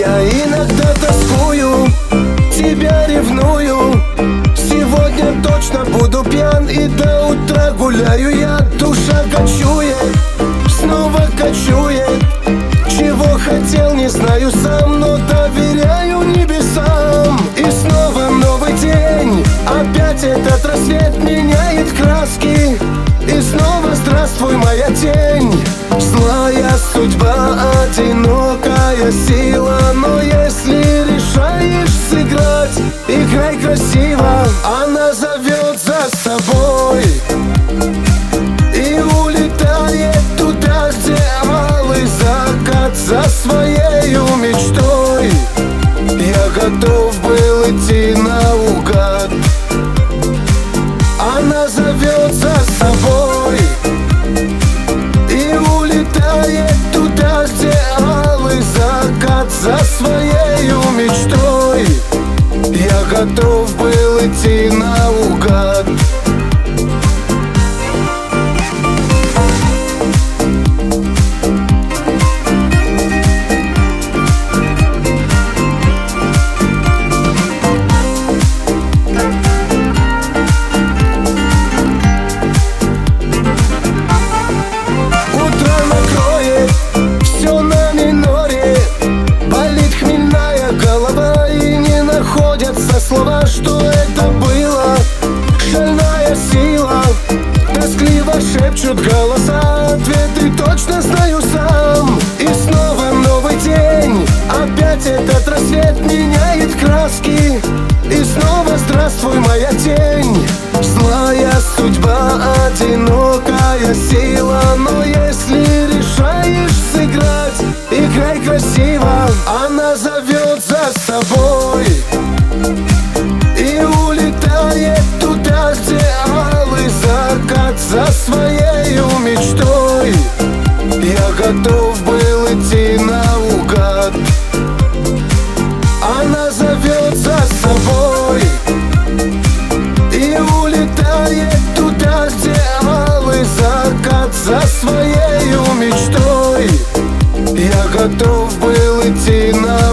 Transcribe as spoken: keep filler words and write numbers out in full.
Я иногда тоскую, тебя ревную. Сегодня точно буду пьян и до утра гуляю я. Душа кочует, снова кочует. Чего хотел, не знаю сам, но доверяю небесам. И снова новый день, опять этот рассвет меняет краски. И снова здравствуй, моя тень. Злая судьба, одинокая сила. Но если решаешь сыграть, играй красиво. Она зовет за собой и улетает туда, где алый закат. За своею мечтой я готов был идти наугад. Она зовет за собой и улетает туда, где алый закат. За своею мечтой я готов был идти наугад. Слова, что это было, шальная сила. Тоскливо шепчут голоса, ответы точно знаю сам. И снова новый день, опять этот рассвет меняет краски. И снова здравствуй, моя тень. Злая судьба, одинокая сила. Но если решаешь сыграть, играй красиво. Она зовет за собой и улетает туда, где алый закат. За своею мечтой я готов был идти наугад. Она зовет за собой и улетает туда, где алый закат. За своею мечтой я готов был идти наугад.